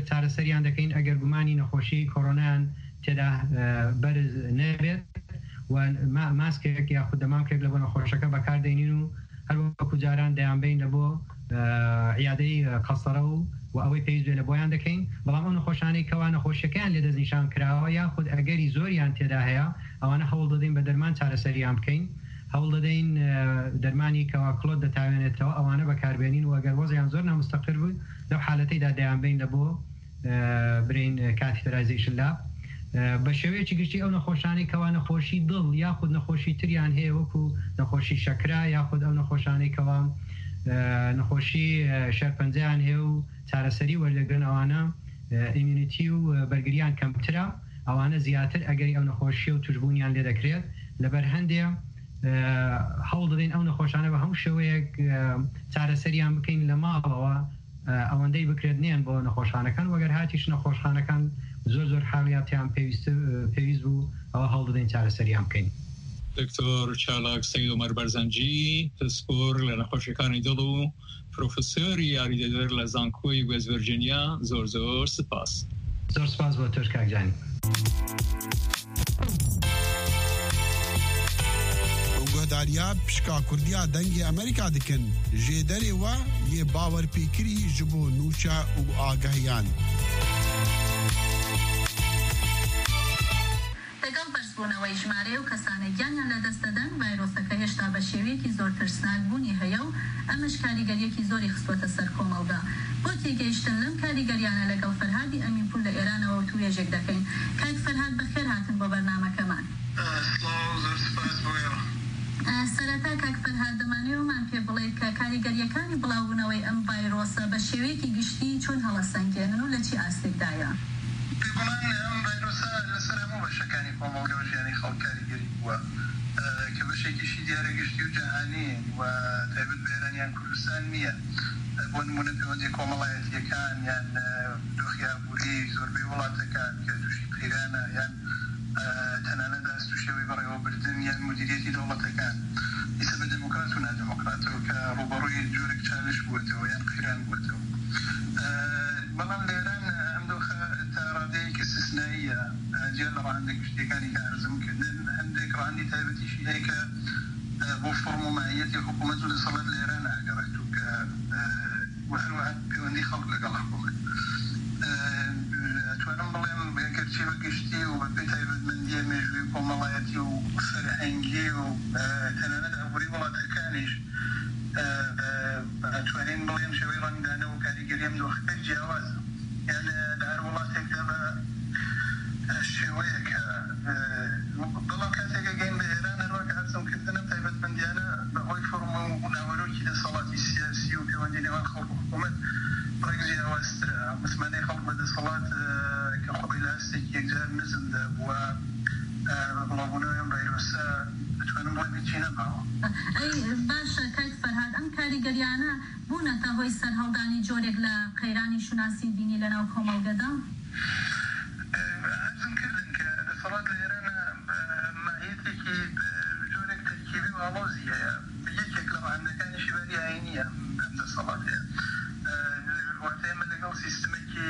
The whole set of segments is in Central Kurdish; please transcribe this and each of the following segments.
چارەسەریان دەکەین ئەگەر گومانی نەخۆشی کۆرۆنایان تێدا بەرز نەبێت و ماسکێک یاخود دەمامکێک لە بۆ نەخۆشەکە بەکاردێنین و هەروەکو جاران دەیانبین لە بۆ عیادەی قەسەرە و ئەوەی پێویست بێ لە بۆیان دەکەین. بەڵام ئەو نەخۆشانەی کەوا نەخۆشیەکەیان لێ دەستنیشان کراوە یاخود ئەگەری زۆریان تێدا هەیە ئەوانە هەوڵ دەدەین بە دەرمان چارەسەریان بکەین، هەوڵ دەدەین دەرمانی کەوا کلۆت دەتاوێنێتەوە ئەوانە بەکاربێنین و ئەگەر وەزیان زۆر نامستەقر بوو لەو حالەتەیدا دەیانبین لە بۆ برین کاتیتەرایزیشن لاب بە شێوەیەکی گشتی ئەو نەخۆشانەی کەوا نەخۆشی دڵ یاخود نەخۆشی تریان هەیە وەکو نەخۆشی شەکرا یاخود ئەو نەخۆشانەی کەوا نەخۆشی شەرپەنجەیان هەیە و چارەسەری وەردەگرن ئەوانە ئیمیونیتی و بەرگریان کەمترە، ئەوانە زیاتر ئەگەری ئەو نەخۆشی و توشبوونیان لێ دەکرێت. لەبەر هەندێ هەوڵ دەدەین ئەو نەخۆشانە بە هەموو شێوەیەک چارەسەریان بکەین لە ماڵەوە ئەوەندەی بکرێت نێن بۆ نەخۆشخانەکان وەگەر هاتیش نەخۆشخانەکان زۆر حاڵیاتیان پێویست بوو ئەوە هەوڵ دەدەین چارەسەریان بکەین. دکتۆر چالاک سەید عومەر بەرزەنجی دەستپۆر لە نەخۆشیەکانی دڵ و پرۆفسۆری یاریدەدەر لە زانکۆی وێست ڤیرجینیا، زۆر سپاس. زۆر سپاس بۆ تۆش کاکجانی. گۆداریا پشکا کوردیا دەنگی ئەمریکا دکن ژێ دەرێوە یێ باوەرپێکری ji bo nûşa û agahiyan. لەگەڵ بەرزبوونەوەی ژمارە و کەسانە گیانیان لەدەست دەدەن ڤایرۆسەکە هێشتا بە شێوەیەکی زۆر ترسناک بوونی هەیە و ئەمەش کاریگەریەکی زۆری خستوەتە سەر کۆمەڵگا. بۆ تێگەیشتن لەم کاریگەریانە لەگەڵ فەرهادی ئەمینپور لە ئێرانەوە و توێژێک دەکەین. کاک فەرهاد بەخێر هاتن بۆ بەرنامەکەمان. زۆر سپاس بۆ ئێوە. سەرەتا کاک فەرهاد دەمانەوەمان پێ بڵێت کە کاریگەریەکانی بڵاوبوونەوەی ئەم ڤایرۆسە بە شێوەیەکی گشتی چۆن هەڵەسەنگێنن و لە چی ئاستێکدایە؟ پێگومان ئەم ڤایرۆسە لەسەر هەموو بەشەکانی کۆمەڵگە و ژیانی خەڵک کاریگەری بووە کە بەشێکیشی دیارە گشتی و جەهانی و تایبەت بە ئێرانیان کوردستان نییە. بۆ نمونە پەیوەندی کۆمەڵایەتیەکان یان دۆخی ئابووری زۆربەی وڵاتەکان کە تووشی قەیرانە یان تەنانەت دەست و شێوەی بەڕێوەبردن یان مدیریەتی دەوڵەتەکان ئیسە بە دموکرات و نادموکراتەوە کە ڕوبەڕووی جۆرێک چالش بووەتەوە یان قەیران بووەتەوە. بەڵام لە ئێران ئەم دۆخە تا ڕادەیەکی استثنائیە جیا لە ڕاهەندێک گشتیەکانی کە عەرزم کردن هەندێک ڕاهەندی تایبەتیشی هەیە کە بۆ فۆرم و ماهیەتی حکوومەت و دەسەڵات لە ئێران ئاگەڕێت و کە هەروەها پەیوەندی خەڵک لەگەڵ حکوومەت. توانم بڵێم یەکەرچی بە گشتی و بەپێی تایبەتمەندیە مێژووی کۆمەڵایەتی و فەرهەنگی و تەنانەت ئابووری وڵاتەکانیش توانین بڵێن شێوەی ڕەنگدانە و کاریگەری ئەم دۆخەکە جیاوازە. یان لە هەر وڵاتێکدا بە شێوەیەکە بەڵام کاتێک گەین بە ئێران هەروەک عەرزمکردن ئەم تایبەتمەندیانە بەهۆی فۆرمە و ناوەرۆکی دەسەڵاتی سیاسی و پەیوەندی نێوان خەڵک و حکوومەت ڕێک جیاوازترە. مسمانەی خەڵک بە دەسەڵات کە خۆی لە هەستێکی یەکجار نزمدا بووە بڵاوبوونەوەی ئەم ڤایرۆسە بتوانم بڵێم هیچی نەماوە. باشە کاک فەرهاد ئەم کاریگەریانە بوونەتە هۆی سەرهەڵدانی جۆرێک لە قەیرانی شوناسی دینی لەناو کۆمەڵگەدا؟ عەرزم کردن کە دەسەڵات لە ئێرانە ماهیەتێکی جۆرێک تەرکیبی و ئاڵۆزی هەیە. یەکێک لە ڕاهەندەکانیشی بەری ئاینیە ئەم دەسەڵات هەیە. واتە ئێمە لەگەڵ سیستمێکی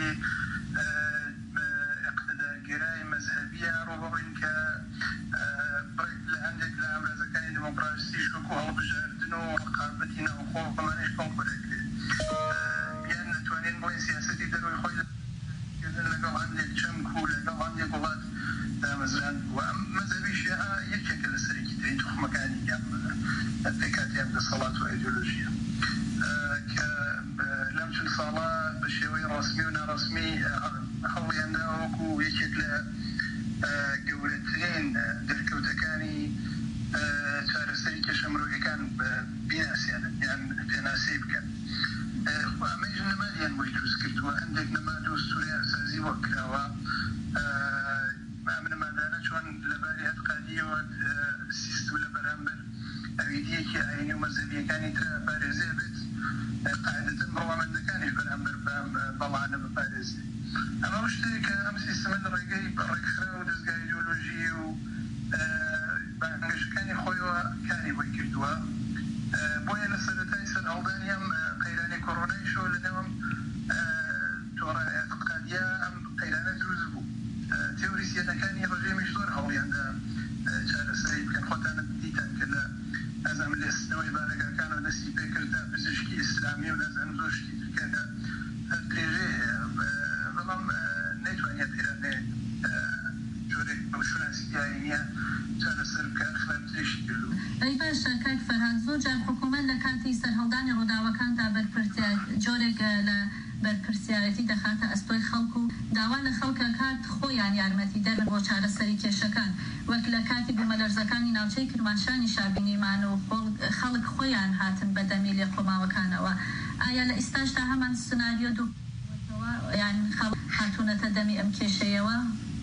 اقتدارگرای مەذهەبیە ڕوبەڕووین کە لە هەندێک لە ئامرازەکانی دموکراسیش وەکو هەڵبژاردن و ڕقابەتی ناوخۆ بەمانەش کۆمپەرێکرێت. یان نەتوانین بڵێن سیاسەتی دەروی خۆی لەگەڵ هەندێک چەمک و لەگەڵ هەندێک وڵات دامەزران بووە. ئەم مەذهەبیشە یەکێکە لەسەرێکی تری توخمەکانی پێکاتیان دەسەڵات و ئایدۆلۆژیە کە لەم چند ساڵە بە شێوەی ڕەسمی و ناڕەسمی هەڵیاندا وەکو یەکێک لە گەورەترین دەرکەوتەکانی چارەسەری کێشەمرۆڤیەکان بیناسیانن یان پێناسی بکەن. ئەمەیش نەمادیان بۆی دروست کردووە. هەندێک نەماد و ئوستورەی ئاسازی وە کراوە. ئەم نەمادانە چۆن لەباری هەتقادیەوە سیستم لە بەرامبەر ئەویدیەکی ئاینی و مەذهەبیەکانی تر پارێزێ بێت قاعدەتەن بەڵامەندەکانیش بەرامبەر بەڵانە بپارێزێ. ئەمە شتێک کە ئەم سیستمە لە ڕێگەی ڕێکخرا و دەستگای ئایدۆلۆژی و بانگەشەکانی خۆیەوە کاری بۆی کردووە. بۆیە لە سەرەتای سەرهەڵدانی ئەم قەیرانی کۆڕۆنایشەوە لەنێوەم تۆڕە ئێعتقادیە بەشارەتی دەخاتە ئەستۆی خەڵک و داوا لە خەڵکە کات خۆیان یارمەتی دەرن بۆ چارەسەری کێشەکان وەک لە کاتی بوومەلەرزەکانی ناوچەی کرماشانی شابینیمان و خەڵک خۆیان هاتن بەدەمی لێ خۆماوەکانەوە. ئایا لە ئێستاشدا هەمان سناریۆ دووەوە یان خەڵک هاتوونەتە دەمی ئەم کێشەیەوە؟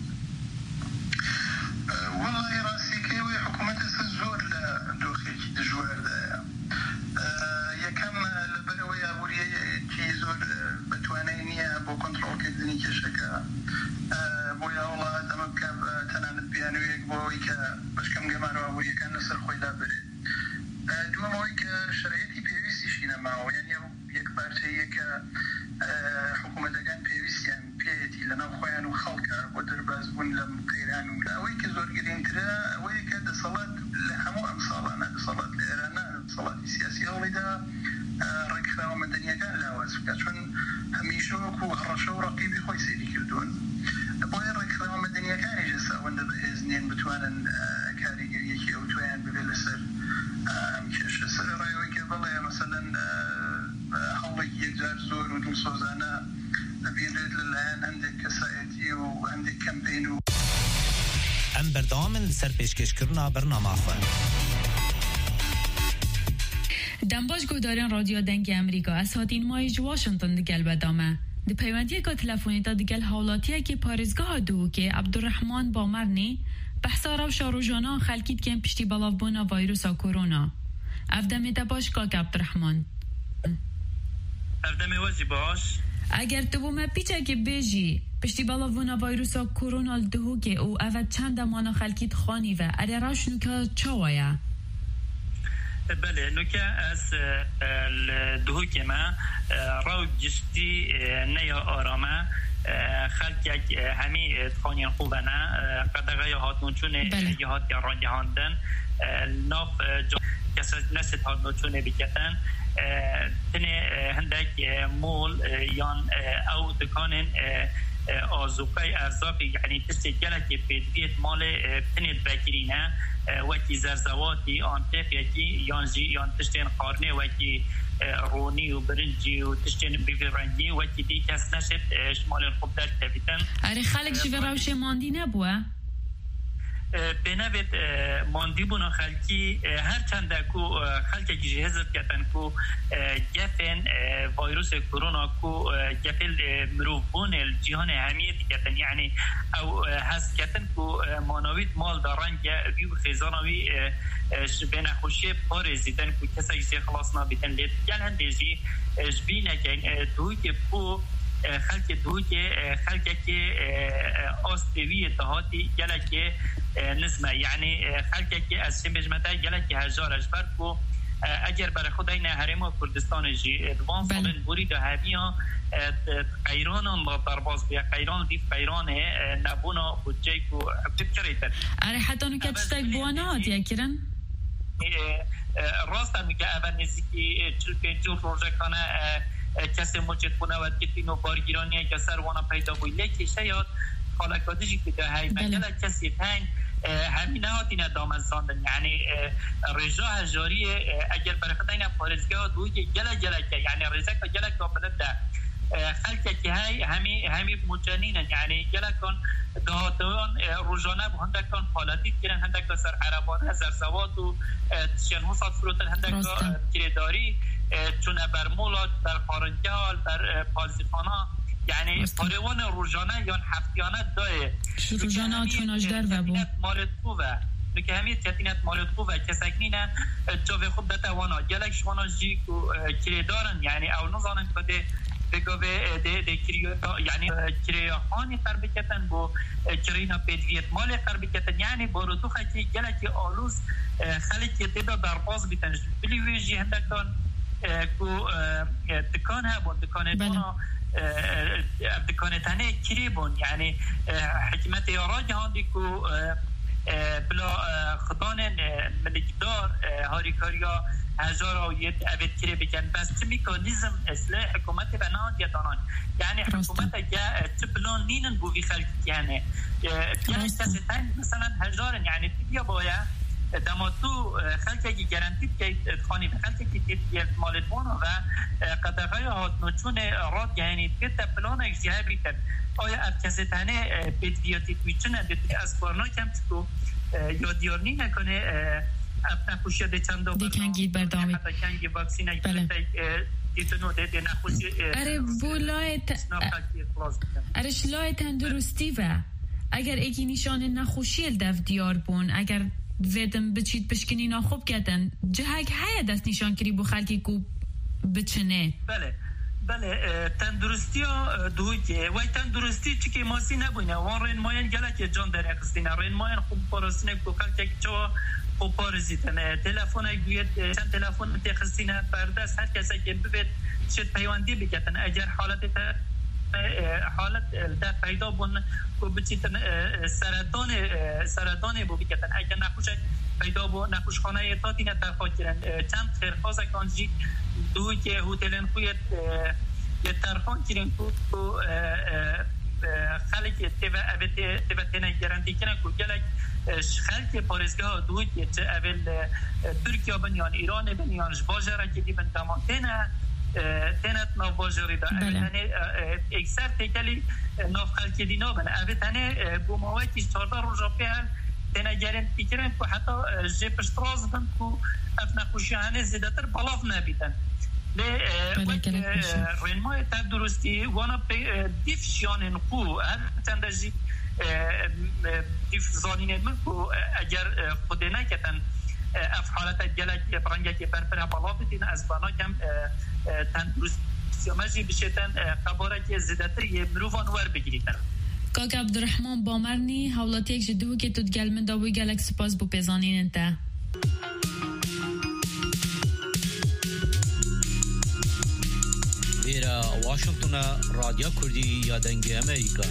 والله ڕاستیکەوەی حکوومەتە زۆر لە دۆخێکی دژواردایە. یەکەم لەبەرەوەی ئابوووریەکی زۆر بەتوانای نییە بۆ کۆنتڕۆڵکردنی کێشەکە بۆیە وڵات ئەمە بکە تەنانەت بیانوەیەک بۆ ئەوەی کە بەشکەم گەمارە ئابوووریەکان لەسەر خۆی دابرێت. دووەمەوەی کە شرایەتی پێویستیشی نەماوە، یعنی یەک پارچەیە کە حکوومەتەکان پێویستیان پێیەتی لەناو خۆیان و خەڵکە بۆ دەربازبوون لە قەیران و ئەوەی کە زۆر گرنگترە ئەوەیە کە دەسەڵات لە هەموو ئەم ساڵانە دەسەڵات لە ئێرانە دەسەڵاتی سیاسی هەوڵیدا ڕێکخراوە مەدەنیەکان لاواز بکات، چون هەمیشە وەکو هەڕەشە و ڕەقیبی خۆی سەیری کردوون. بۆیە ڕێکخراوە مەدەنیەکانیش ئێستا ئەوەندە بەهێز نێن بتوانن کاریگەریەکی ئەو تویان ببێت لەسەر ئەم کێشە. سەرڕایەوەی کە بڵێ مەسەلەن هەوڵێکی یەکجار زۆر و دووسۆزانە ئەبینرێت لەلایەن هەندێک کەسایەتی و هەندێک کەمپین و ئەم بەردەوامن لەسەر پێشکەشکردنا بەرنامەخۆ. دەمباش گوداریان رادیۆ دەنگی ئەمریکا ئەس هاتین مایج واشنگتن دگەل بەدامە. دی پەیوەندیەکە تەلەفۆنیدا دگەل هاوڵاتیەکی پارێزگاها دووکێ عەبدوڕەحمان بامەرنی بەحسا ڕەوشە ڕۆژانە خەلکی دکەن پشتی بەڵاوبوونا ڤایرۆسا کۆرۆنا. ئەف دەمێتە باش کاک عەبدوڕەحمان. ئەف دەمێ وەزی باش. ئەگەر تو بوومە پیچێکی بێژی پشتی بەڵاوبوونا ڤایرۆسا کۆرۆنا دووکێ و ئەڤە چەند دەمانە خەلکیت خوانیڤە ئەرێ ڕاشنوکە چاوایە؟ بله نوکه از دوکی ما رو گشتی نیا آرامه خلق یک همی تخانین خوبه نه قدقه یا هاتون چونه یه هات یا رنگ هاندن ناف کسی نست هاتون چونه بکتن تنه هندک مول یان او دکانن آزوقای ارزاقی یعنی تست گلکی پیدویت مال تنید بکرینه وکی زرزواتی آنتفیتی یان تشتین قارنه وکی رونی و برنجی و تشتین بیرنگی وکی دی کس نشد شمال خوب در تبیتن. اره خلق جوه روشه ماندی نبوه؟ بنابت ماندی بونا خلقی هر چند کو خلقی جهزت کتن کو گفن ویروس کرونا کو گفل مروفون الجهان همیت کتن یعنی او هست کتن کو مانویت مال دارن که بیو خیزانوی بین خوشی پارزیدن کو کسی جزی خلاص نابیتن لید گل هندیجی جبینه که دوی که پو خلق دوی که خلقی که آستوی اتحادی گله که نسمه یعنی خلقی که از سمجمته گله که هزار اجبر کو اگر برای خدای نهرم و کردستان جی دوان سالن بوری ده همیان قیران لا درباز بیا قیران دیف قیران نبونا بودجه کو بکریتن اره حتی نو که تستاک بوانا هاتیه کرن؟ راست همی که اول نزدیکی 45 روزه کنه کسی مجد بونه و کتین و بارگیرانی که سروانا پیدا بوی لیکی شاید خالکادشی که ده های مگل کسی تنگ همین هاتین دامزاندن یعنی رجا هجاری اگر برخطین پارزگاه دوی که گله که یعنی رجا که گله که بلده خلقه که همی مجانینن یعنی گله کن دهاتوان روزانه به هنده کن حالتی کرن هنده که سر عربانه زرزوات و تشنهو سات فروتن هنده که کرداری چونه بر مولاد بر خارنجال بر پازیخانه یعنی پاروان روزانه یا هفتیانه داره روزانه چوناش در و بو مالت خوبه که همین تینت مالت خوبه که سکنینه جاوه خوب دتوانا گلک شوانا جی کری دارن یعنی او نزانن که بگوه ده کریو یعنی کریوخانی قربکتن بو کرینا پیدویت مال قربکتن یعنی بارو تو خیلی گلک آلوز خلیکی تیدا درباز بیتن بلی ویجی هندکان کو دکان ها بون دکان دونا دکان تنه کری بون یعنی حکمت یارا جهان دی کو بلا خدان ملکدار هاریکاریا هزار آویت اوید کری بکن بس چه میکانیزم اصلاح حکومت بناد یا دانان یعنی حکومت اگه چه بلان نینن بوی خلقی یعنی کسی تنگ مثلا هزارن یعنی تبیا باید دماتو خلقی که گارانتی که خانی خلقی که احتمالات بونه و قدرهای هات نوچون راد یعنی که تپلان اجتیاب بیتر آیا کسی تنه پیدیاتی میتونه دیگه از کارنا کم چکو یا دیارنی نکنه نخوشی ده چند دو کنگید بردامی حتی کنگی واکسین دیتونو ده نخوشی اره ارش لای تندرستی و اگر ایکی نشان نخوشی الدف دیار بون اگر زدم بچید بشکنی ناخوب کردن جهک های دست نشان کری بو خلکی کو بچنه بله تندرستی دوی که وای تندرستی چی که ماسی نبونه وان رین ماین گله که جان در اخستینه رین ماین خوب پارستینه که خلکی چوا خوب پارزیتنه تلفن گوید چند تلفن تخستینه پردست هر کسی که ببید شد پیواندی بکتن اگر حالت در پیدا بون که بچیتن سرطان بو بکتن اگر نخوش پیدا بو نخوش خانه تاتی نترخواه کرن چند خیرخواه کانجی دوی که هوتلن خویت یه ترخان کرن که خلق تیوه تینه گرندی کنن که گلک خلق پارزگاه دوی که اول ترکیه بنیان ایران بنیان باجره که دی بن تمام تنت ناف باجری دا اکثر تکلی ناف خلقی دی نابن اوه تنه بوماوی که 14 روزا پیل تنه گرن پیکرن که حتی جه پشتراز بند که اف نخوشی هنه زیدتر بلاف نبیدن رنمای تب درستی وانا دیف شیانن خو هر چنده جی دیف زانینه من که اگر خوده نکتن اف حالت گلک برنگه که برپره بلافتی از بانا کم تندرستی مجی بشیتن قباره که زیدتر یه مروفان ور بگیریتن کاک عبدالرحمن بامرنی حولاتی یک جدو که تو دگل من داوی گلک سپاس بو پیزانین انتا ویرا واشنطن رادیو کردی یادنگی امریکا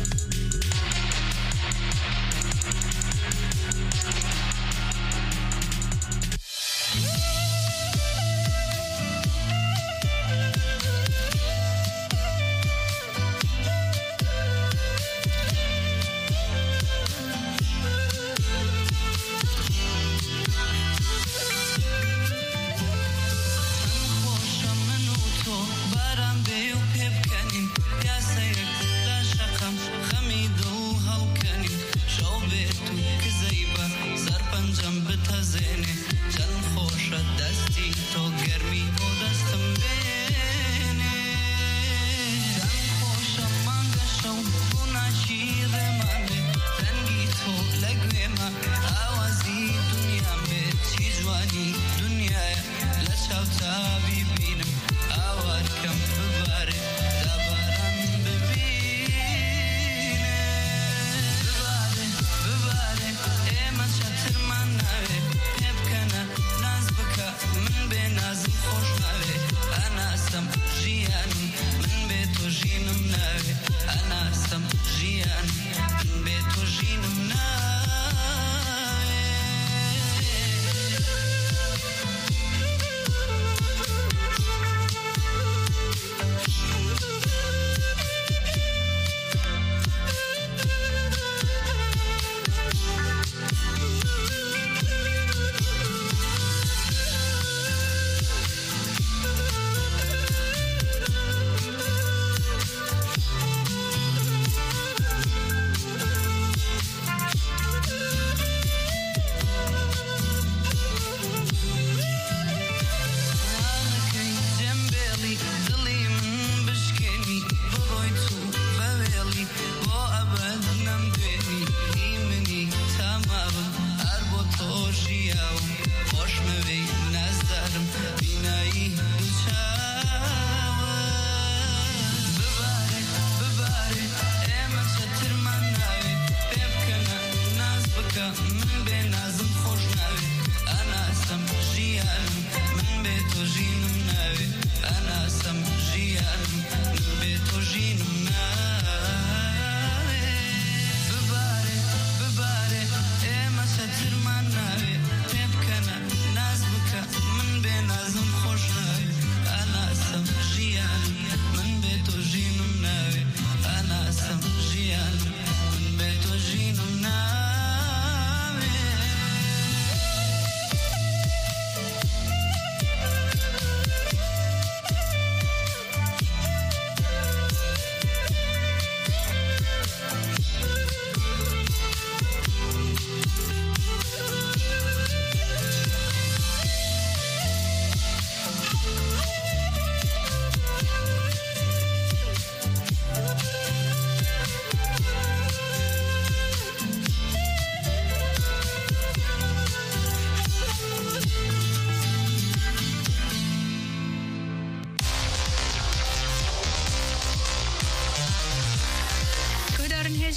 برم بیو پیب کنیم یا سیر لا شقم خمید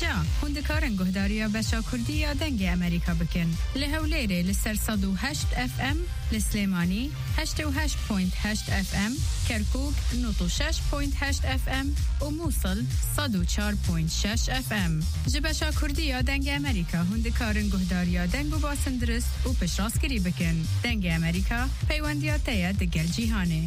جا هندکارن گهداریا بچا کردی یا دنگ امریکا بکن لهولیره لسر 108 FM لسلیمانی 88.8 FM کرکوک 96.8 FM و موصل 104.6 FM جبچا کردی یا دنگ امریکا هندکارن گهداریا دنگ و باسن درست و پشراسکری بکن دنگ امریکا پیوندیاتیا دگل جیهانه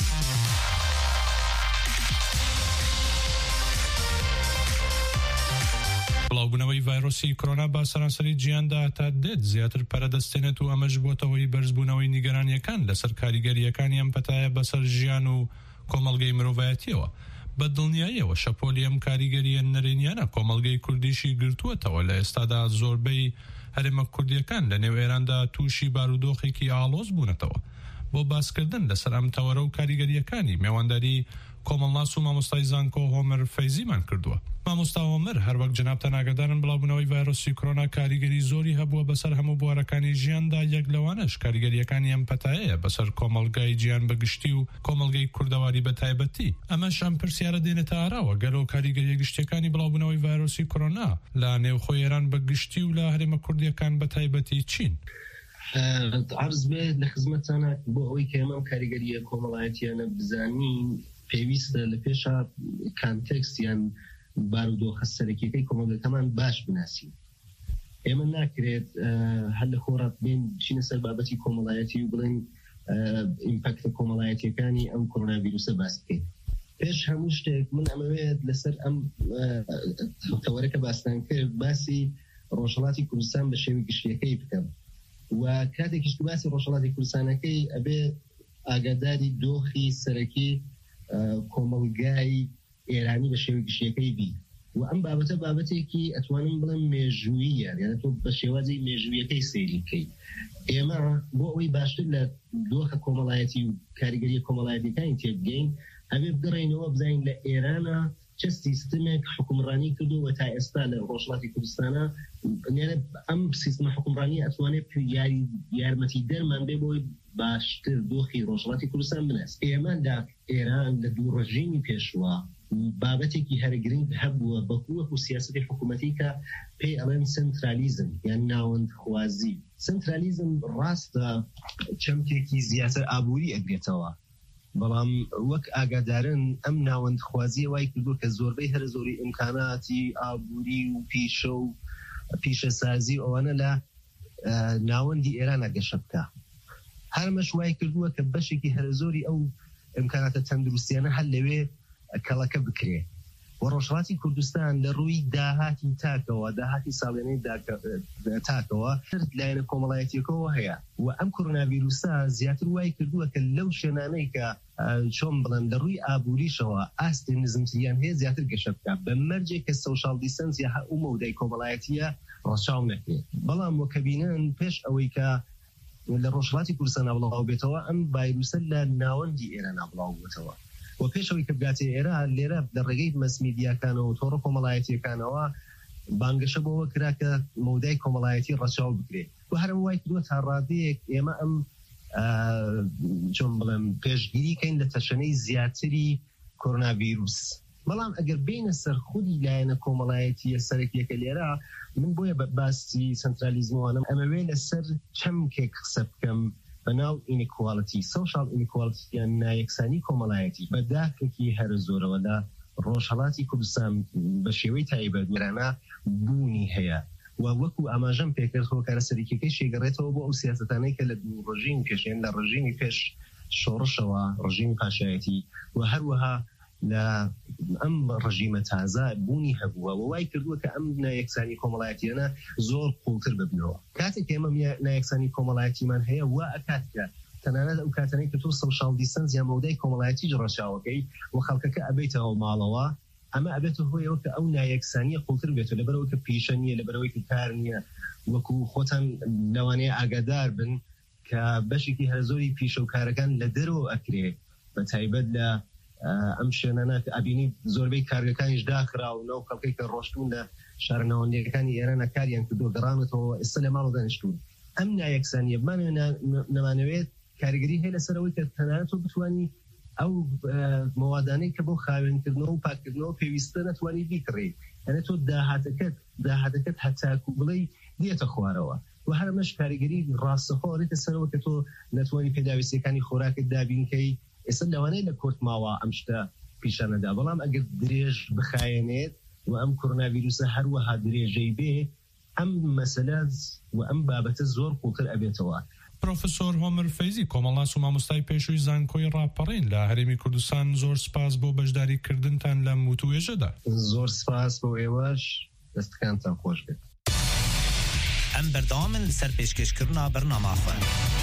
بڵاوبوونەوەی ڤایرۆسی کۆرۆنا با سەرانسەری جیهاندا تا دێت زیاتر پەرەدەستێنێت و ئەمەش بۆتەوەی بەرزبوونەوەی نیگەرانیەکان لەسەر کاریگەریەکانی ئەم پەتایە بەسەر ژیان و کۆمەڵگەی مرۆڤایەتیەوە. بە دڵنیاییەوە شەپۆلی ئەم کاریگەریە نەرێنیانە کۆمەڵگەی کوردیشی گرتووەتەوە لە ئێستادا زۆربەی هەرێمە کوردیەکان لە نێو ئێراندا تووشی بارودۆخێکی ئاڵۆز بوونەتەوە. بۆ باسکردن لەسەر ئەم تەوەرە و کاریگەریەکانی میێوەنداری کۆمەڵناس و مامۆستای زانکۆ هۆمەر فەیزیمان کردووە. مامۆستا هۆمەر هەروەک جەنابتان ئاگادارن بڵاوبوونەوەی ڤایرۆسی کۆرۆنا کاریگەری زۆری هەبووە بەسەر هەموو بوارەکانی ژیاندا، یەک لەوانەش کاریگەریەکانی ئەم پەتایەیە بەسەر کۆمەڵگای گیان بەگشتی و کۆمەڵگەی کوردەواری بە تایبەتی. ئەمەش ئەم پرسیارە دێنێتە ئاراوە گەلۆ کاریگەریە گشتیەکانی بڵاوبوونەوەی ڤایرۆسی کۆرۆنا لە نێوخۆی ئێران بەگشتی و لە هەرێمە کوردیەکان بە تایبەتی چین. عرض بێت لە خزمەتتانە بۆ ئەوەی کە ئێمەم کاریگەریە کۆمەڵایەتیانە بزانین پێویستە لە پێشە کانتێکستیان بارودۆخە سەرەکیەکەی کۆمەڵگەکەمان باش بناسین. ئێمە ناکرێت هەر لە خۆڕات بین چینە سەر بابەتی کۆمەڵایەتی و بڵێن ئیمپاکتە کۆمەڵایەتیەکانی ئەم کۆڕۆنا ڤیرۆسە باس بکەین. پێش هەموو شتێک من ئەمەوێت لەسەر ئەم تەوەرەکە باستان کرد باسی ڕۆژهەڵاتی کوردستان بە شێوی گشتیەکەی بکەم و کاتێکیش باسی ڕۆژهەڵاتی کوردستانەکەی ئەبێ ئاگاداری دۆخی سەرەکی کۆمەڵگای ئێرانی بە شێوی گشتیەکەی بی و ئەم بابەتە بابەتێکی ئەتوانم بڵێم مێژوویە، یعنی تۆ بە شێوازی مێژوویەکەی سەیری بکەیت. ئێمە بۆ ئەوەی باشتر لە دۆخە کۆمەڵایەتی و کاریگەریە کۆمەڵایەتیەکانی تێبگەین ئەبێ بگەڕێنەوە بزانین لە ئێرانە چه سیستمێک حکومڕانی کردووە تا ئێستا لە ڕۆژهەڵاتی کوردستانە ئەم سیستمە حکومڕانی ئەتوانێت یارمەتی دەرمان بێ بۆی باشتر دۆخی ڕۆژهەڵاتی کوردستان بناس. ئێمە لە ئێران لە دوو ڕژیمی پێشوە بابەتێکی هەرگرنگ هەبووە بەکووەک و سیاسەتی حکوومەتی کە پێی ئەڵێن سنترالیزم یان ناوەندخوازی. سنترالیزم ڕاستە چەمکێکی زیاتر ئابووری ئەگرێتەوە، بەڵام وەک ئاگادارن ئەم ناوەندخوازیە وای کردووە کە زۆربەی هەر زۆری ئیمکاناتی ئابووری و پیشە و پیشەسازی ئەوانە لە ناوەندی ئێرانە گەشە بکە. هەرمەش وای کردووە کە بەشێکی هەر زۆری ئەو ئیمکاناتە تەندروستیانە هەر لەوێ کەڵەکە بکرێ و ڕۆژهەڵاتی کوردستان لە ڕووی داهاتی تاکەوە داهاتی ساڵێنەی تاکەوە لایەنە کۆمەڵایەتیەکەوە هەیە و ئەم کۆڕۆنا ڤیرۆسە زیاتر وای کردووە کە لەو شوێنانەی کە چۆن بڵێن لە ڕووی ئابووریشەوە ئاستی نزمتریان هەیە زیاتر گەشە بکە بە مەرجێک کە سۆشال دیستەنس یا ئەو مەودای کۆمەڵایەتیە ڕەچاو نەکرێت. بەڵام وەکە بینن پێش ئەوەی کە لە ڕۆژهەڵاتی کوردستان بڵاو بێتەوە ئەم ڤایرۆسە لە ناوەندی ئێران بڵاو بێتەوە و پێشەوەی کە بگاتێ ئێران لێرە لە ڕێگەی مەسمیدیاکانەوە و تۆڕە کۆمەڵایەتیەکانەوە بانگەشە بۆەوە کرا کە مەودای کۆمەڵایەتی ڕەچاو بکرێت و هەرم وای کردووە تا ڕادەیەک ئێمە ئەم چۆن بڵێم پێشگیریکەین لە تەشەنەی زیاتری کۆڕۆنا ڤیرۆس. بەڵام ئەگەر بینە سەر خودی لایەنە کۆمەڵایەتیە سەرەکیەکە لێرە من بۆیە بە باسی سنترالیزموانم ئەمەوێ لەسەر چەمکێک قسە بکەم بەناو ئینیکواڵیتی سۆشال ئینیکواڵیتی یان نایەکسانی کۆمەڵایەتی بە داخێکی هەر زۆرەوە لە ڕۆژهەڵاتی کوردستان بە شێوەی تایبەتمەرانە بوونی هەیە و وەکو ئاماژەم پێکرد هۆکارە سەرکیەکەی شێگەڕێتەوە بۆ ئەو سیاسەتانەی کە لە دوو ڕژیم پێشێن لە ڕژیمی پێش شۆڕشەوە ڕژیمی پاشایەتی و هەروەها لە ئەم ڕژیمە تازە بوونی هەبووە و وای کردووە کە ئەم نایەکسانی کۆمەڵایەتیانە زۆر قوڵتر ببنەوە. کاتێک ئێمە نایەکسانی کۆمەڵایەتیمان هەیە وا ئەکاتکە تەنانەت ئەو کاتانەی کە تۆ سۆشال دیستەنس یا مەودای کۆمەڵایەتی ڕەچاوەکەی و خەڵکەکە ئەبێتەوە ماڵەوە ئەمە ئەبێتە هۆیەوە کە ئەو نایەکسانیە قوڵتر بێتەوە لەبەرەوەی کە پیشە نییە لەبەرەوەی کە کار نییە وەکو خۆتان لەوانەیە ئاگادار بن کە بەشێکی هەر زۆری پیشە و کارەکان لە دەرەوە ئەکرێ بە تایبەت لە ئەم شوێنانە ئەبینی زۆربەی کارگەکانیش داخرا و ناو خەڵکەی کە ڕۆشتون لە شارنەوەندیەکانی ئێرانە کاریان کردو گەڕانەوە ئێستا لە ماڵ دانیشتون. ئەم نایەکسانیە نەمانەوێت کاریگەری هەیە لەسەرەوەی کە تەنانەت تۆ بتوانی ئەو مەوادانەی کە بۆ خاوێنکردنەوە و پاکردنەوە پێویستە نەتوانی بیکڕی ئەنە تۆ داهاتەکەت هەتاکو بڵێ دێتە خوارەوە و هەرمەش کاریگەری ڕاستەخۆڕێتە سەرەوە کە تۆ نەتوانی پێداویستەکانی خۆراکت دابینکەی ئێستا لەوانەیە لە کورت ماوە ئەم شتە پیشانەدا بەڵام ئەگەر درێژ بخایەنێت و ئەم کۆڕۆنا ڤیرۆسە هەروەها درێژەی بێ ئەم مەسەلە و ئەم بابەتە زۆر قوڵتر ئەبێتەوە. پرۆفسۆر هۆمر فەیزی کۆمەڵناس و مامۆستای پێشووی زانکۆی ڕاپەڕین لە هەرێمی کوردستان زۆر سپاس بۆ بەشداریکردنتان لەم وتوێژەدا. زۆر سپاس بۆ ئێوەش دەستەکانتان خۆش بێت. ئەم بەردەوامن لەسەر پێشکەشکردنا بەرنامە خوێن.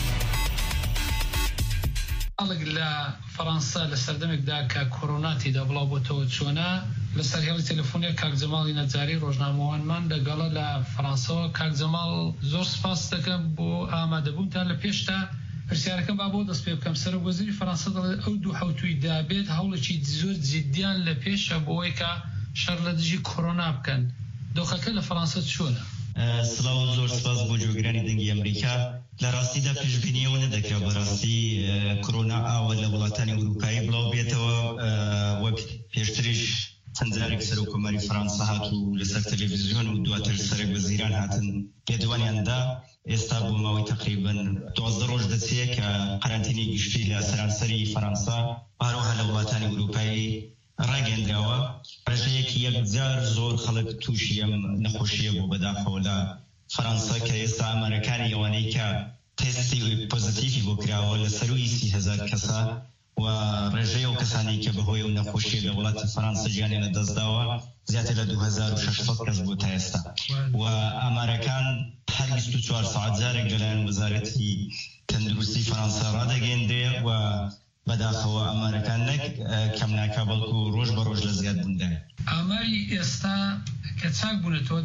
ئەڵک لە فەڕەنسا لە سەردەمێکدا کە کۆڕۆناتیدا بڵاو بۆتەوە چۆنە لەسەر هێڵی تەلەفۆنی کاک جەماڵی نەجاری ڕۆژنامەوانمان لەگەڵە لە فەڕەنساوە. کاک جەماڵ زۆر سپاس دەکەم بۆ ئامادەبوونتان لە پێشتا. پرسیارەکەم با بۆ دەست پێ بکەم. سەرۆکوەزیری فەڕەنسا دەڵێت ئەو دوو حوتوی دابێت هەوڵێکی زۆر جدیان لە پێشە بۆ ئەوەی کە شەڕ لە دژی کۆڕۆنا بکەن. دۆخەکە لە فەڕەنسا چۆنە؟ سڵاو زۆر سپاس بۆ جۆگرانی دەنگی ئەمریکا. لە ڕاستیدا پێشبینیەوە نەدەکرا بەڕاستی کۆڕۆنا ئاوە لە وڵاتانی ئەوروپایی بڵاو بێتەوە. وەک پێشتریش چەند جارێک سەرۆکۆماری فەڕەنسا هاتوو لەسەر تەلەڤیزیۆن و دواتر سەرۆکوەزیران هاتن پێدوانیاندا. ئێستا بۆ ماوەی تقریباً 12 ڕۆژ دەچێت کە قەرەنتینەی گشتی لە سەرانسەری فەڕەنسا هەروەها لە وڵاتانی ئەوروپایی ڕاگەندراوە. ڕێژەیەکی یەکجار زۆر خەڵک تووشی ئەم نەخۆشیە بۆ بەداخەوە لە فەڕەنسا کە ئێستا ئەمەرەکانی ئەوانەی کە تێستی پۆزیتیفی بۆ کراوە لە سەروی 30,000 کەسە و ڕێژەیە و کەسانی کە بەهۆی ئەو نەخۆشیە لە وڵاتی فەڕەنسا گیانیان لەدەستداوە زیاتر لە 2600 کەس بوو تا ئێستا و ئامارەکان هەر 24 ساعت جارێک لەلایەن وەزارەتی تەندروستی فەڕەنسا ڕادەگەیەندرێ و بەداخەوە ئامارەکان نەک کەم ناکا بەڵکو ڕۆژ بە ڕۆژ لە زیاد بووندای. ئاماری ئێستا کە چاک بوونێتەوە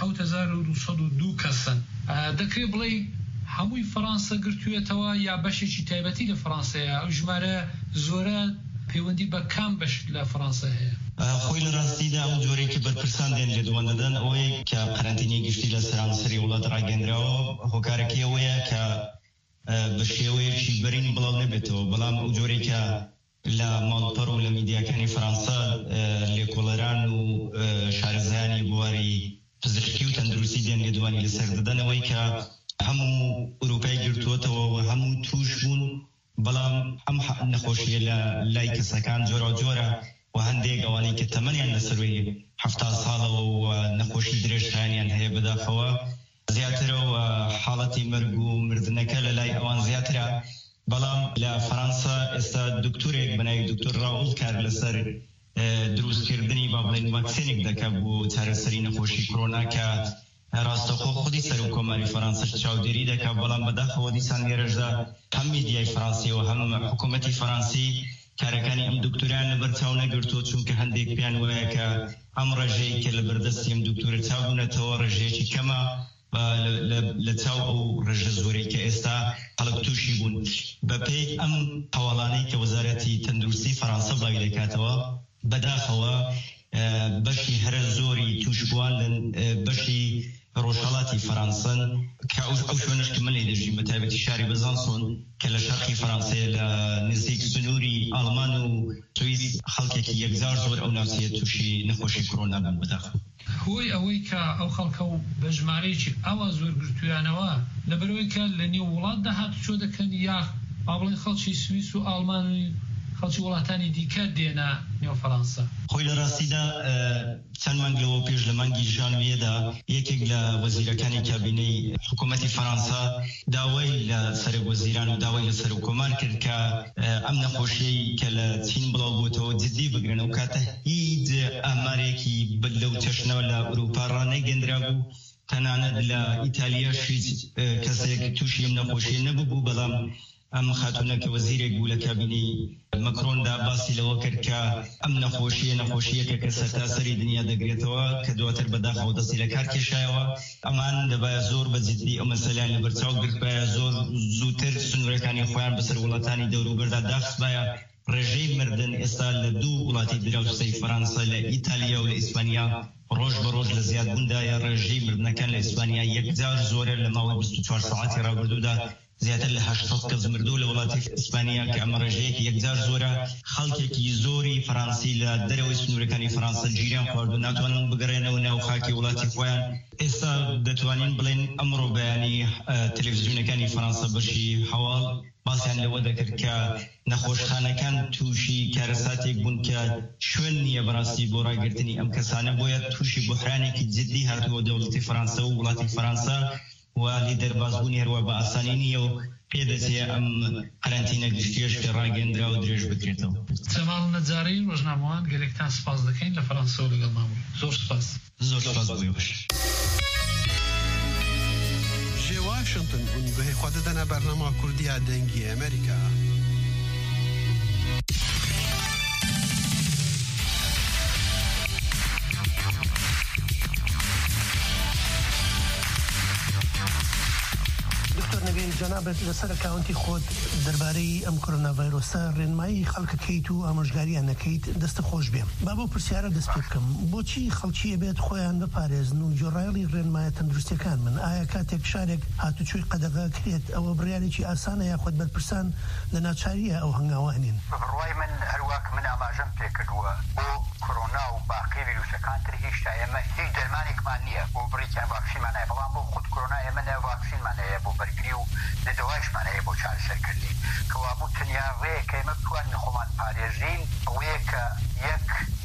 7202 کەسن. دەکرێت بڵێ هەمووی فەڕەنسا گرتوێتەوە یا بەشێکی تایبەتی لە فەڕەنسایە؟ ئەو ژمارە زۆرە پەیوەندی بە کام بەش لە فەڕەنسا هەیە؟ خۆی لە ڕاستیدا ئەو جۆرێکی بەرپرسان دێن لە دووەندەدەن ئەوەیە کە قەرەنتینەی گشتی لە سەرانسەری وڵات ڕاگەندراوە هۆکارەکەی ئەوەیە کە بە شێوەیەکی بەرین بڵاو نەبێتەوە. بەڵام ئەو جۆرێکە لە ماڵپەڕ و لە میدیاکانی فەڕەنسا لێکۆڵەران و شارەزایانی بواری پزیشکی و تەندروستی دێن لە دوانی لەسەر دەدەنەوەی کە هەموو ئوروپای گرتووەتەوە و هەموو توش بوون. بەڵام ئەم نەخۆشیە لە لای کەسەکان جۆرە جۆرە و هەندێک ئەوانەی کە تەمەنیان لەسەروی 70 ساڵەوە و نەخۆشی درێژخایانیان هەیە بەداخەوە زیاترەوە حاڵەتی مەرگ و مردنەکە لە لای ئەوان زیاترە. بەڵام لە فەڕەنسا ئێستا دکتۆرێک بەناوی دکتۆر ڕاوڵ کار لەسەر دروستکردنی با بڵێن ڤاکسینێک دەکات بۆ چارەسەری نەخۆشی کۆڕۆنا کە ڕاستەخۆ خودی سەرۆکۆماری فەڕەنساش چاودێری دەکات. بەڵام بەداخەوە دیسان لێرەشدا هەم میدیای فەڕەنسی و هەم حکوومەتی فەڕەنسی کارەکانی ئەم دکتۆران لەبەر چاو نەگرتووە چونکە هەندێک پیان وایە کە ئەم ڕێژەی کە لە بەردەستی ئەم دکتۆرە چاوبوونەتەوە ڕێژەیەکی کەمە لە چاو ئەو ڕێژە زۆرەی کە ئێستا خەڵک تووشی بوون. بەپێی ئەم هەواڵانەی کە وەزارەتی تەندروستی فەڕەنسا بڵاوی دەکاتەوە بەداخەوە بەشی هەرە زۆری تووشبووان لە بەشی ڕۆژهەڵاتی فەڕەنسان کە ئەو شوێنش کە من لێ دەژیم بە تایبەتی شاری بەزانسۆن کە لە شەرقی فەڕەنسایە لە نزیک سنووری ئاڵمان و سویس خەڵکێکی یەکجار زۆر ئەو ناوچەیە تووشی نەخۆشی کۆڕۆنا بوون بەداخەوە. هۆی ئەوەی کە ئەو خەڵکە و بە ژمارەیەکی ئەوە زۆر گرتویانەوە لەبەرەوەی کە لە نێو وڵاتدا هاتوچۆ دەکەن یا با بڵێن خەڵکی سویس و ئاڵمان و خەڵکی وڵاتانی دیکە دێنە نێو فەڕەنسا؟ خۆی لە ڕاستیدا چەند مانگەوە پێش لە مانگی ژانڤیەدا یەکێک لە وەزیرەکانی کابینەی حکوومەتی فەڕەنسا داوای لە سەرۆکوەزیران و داوای لە سەرۆکۆمار کرد کە ئەم نەخۆشیەی کە لە چین بڵاو بووتەوە جددی بگرن و کاتە هیچ ئامارێکی لەو چەشنەوە لە ئەوروپا ڕانەگەندرا بوو. تەنانەت لە ئیتالیاش هیچ کەسێک تووشی ئەم نەخۆشیە نەبوو. بەڵام ئەم خاتونە کە وەزیرێک بوو لە کابینەی مەکرۆندا باسی لەوە کرد کە ئەم نەخۆشیەکە کە سەرتاسەری دنیا دەگرێتەوە کە دواتر بەداخەوە دەستی لە کار کێشایەوە. ئەمان دەبایە زۆر بەجددی ئەو مەسەلەیان لەبەرچاو گرتبایە زۆر زووتر سنوورەکانی خۆیان بەسەر وڵاتانی دەوروبەردا داخستبایە. ڕێژەی مردن ئێستا لە دوو وڵاتی دراوسەی فەڕەنسا لە ئیتالیا و لە ئیسپانیا ڕۆژ بە ڕۆژ لە زیادبووندایە. ڕێژەی مردنەکان لە ئیسپانیا یەکجار زۆرە لە ماوەی 24 ساعتی ڕابردوودا زیاتر لە 800 کەس مردوو لە وڵاتی ئیسپانیا کە ئەمە ڕێژەیەکی یەکجار زۆرە. خەڵکێکی زۆری فەڕەنسی لە دەرەوەی سنوورەکانی فەڕەنسا گیریان خواردو ناتوانن بگەڕێنەوە ناو خاکی وڵاتی خۆیان. ئێستا دەتوانین بڵێن ئەمڕۆ بەیانی تەلەڤیزیۆنەکانی فەڕەنسا بەشی هەواڵ باسییان لەوە دەکرد کە نەخۆشخانەکان تووشی کارەساتێک بوون کە شوێن نییە بەڕاستی بۆ ڕاگررتنی ئەم کەسانە، بۆیە تووشی بحرانێکی جددی هاتووە دەوڵەتی فەڕەنسا و وڵاتی فەڕەنسا ولی دەربازبوونی هەروە بە ئاسانی نییە و پێدەچێ ئەم قەرەنتینە گشتیش کە ڕاگەندرا و درێژ بکرێتەوە. جەمال نەجاری ڕۆژنامەوان گەلێکتان سپاس دەکەین لە فەڕەنسا و لەگەڵ مامون. زۆر سپاس. زۆر سپاس بۆی باش. واشنطن اون به خود دنا برنامه کردی دنگی امریکا. دکتۆر نەبی جەنابەت لەسەر ئەکاونتی خۆت دەربارەی ئەم کۆرۆنا ڤایرۆسە ڕێنمایی خەڵکەکەیت و ئامۆژگاریان نەکەیت دەستە خۆش بێم. با بۆ پرسیارە دەست پێ بکەم، بۆچی خەڵکی ئەبێت خۆیان بپارێزن و جۆڕایەڵی ڕێنمایە تەندروستیەکان من؟ ئایا کاتێک شارێک هاتوچۆی قەدەغا کرێت ئەوە بڕیارێکی ئاسانە یاخود بەرپرسان لە ناچاریە ئەو هەنگاوانین؟ بڕوای من هەروەک من ئاماژەم پێکردووە بۆ کۆرۆنا و باقی ڤیرۆسەکان تر هیچ تا ئێمە هیچ دەرمانێکمان نییە بۆ بڕیکیان ڤاکسینمان هەیە، بەڵام بۆ خود کۆرۆنا ئێمە نە ڤاکسینمان هەیە بۆ بەرگری و لە دەوایشمان هەیە بۆ چارەسەرکردنی. کەوابوو تەنیا ڕێیەکە ئێمە بتوانین خۆمان پارێزین ئەوەیە کە یەک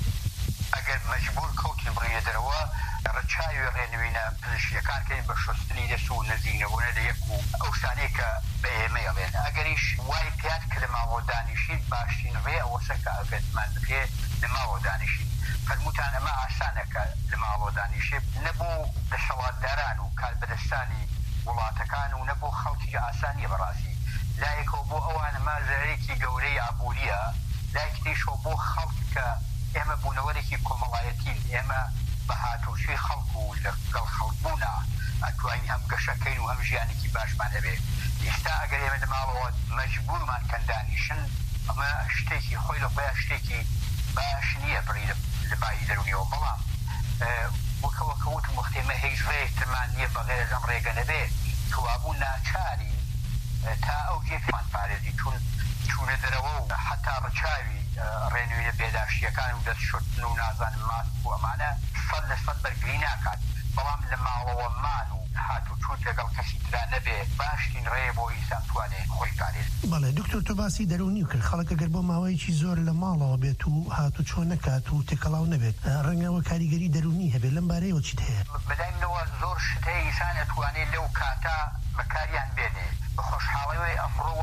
ئەگەر مەجبور کەوتین بڕینە دەرەوە ڕەچاوی ڕێنوینە پزیشکیەکان کەین بە شۆستنی دەست و نزیکبوونە لە یەک و ئەو شتانەیە کە بە ئێمە ئەڵێن. ئەگەریش وای پێات کە لە ماوە دانیشین باشترین ڕێ ئەوەسە کە ئەگەتمان بکرێ لە ماوە دانیشین. فەرمووتان ئەمە ئاسانەکە لە ماوە دانیشێ نەبوو دەسەڵاتداران و کاربەدەستانی وڵاتەکان و نەبوو خەڵکی ئاسانیە بەڕاستی. لایەکەوە بۆ ئەوان مازارێکی گەورەی ئابوووریە، لایەکی دیشەوە بۆ خەڵک کە ئێمە بوونەوەرێکی کۆمەڵایەتین، ئێمە بە هاتوچوی خەڵکو و لەگەڵ خەڵکبوونا ئەتوانین هەم گەشەکەین و هەم ژیانێکی باشمان هەبێ. ئێستا ئەگەر ئێمە لە ماڵەوە مەجبورمان کەندانیشن ئەمە شتێکی خۆی لە خۆیان شتێکی باش نییە بڕی لە بای دەرونیەوە. بەڵام وەکەوە کەوتم وەختێمە هیچ ڕێیەکترمان نییە بەغێر ئەم ڕێگە نەبێ کەوابوو ناچاری تا ئەو جێکمان پارێزی چوونە دەرەوە و حتا ڕەچاوی ڕێنوینە بێداشتیەکان و دەستشوتن و نازانم ماست و ئەمانە 100% بەرگری ناکات. بەڵام لە ماڵەوە مان و هاتوچوت لەگەڵ کەسی ترا نەبێ باشترین ڕێ بۆ ئینسان توانێت خۆی پارێز. بەڵێ دکتۆر تۆ باسی دەرونی کرد، خەڵک ئەگەر بۆ ماوەیەکی زۆر لە ماڵەوە بێت و هاتوچۆ نەکات و تێکەڵاو نەبێت ڕەنگەوە کاریگەری دەرونی هەبێت لەم بارەیەوە چیت هەیە؟ بەلایمەوە زۆر شت هەیە ئینسان ئەتوانێت لەو کاتا بەکاریان بێنێ. بە خۆشحاڵیەوەی ئەمڕۆ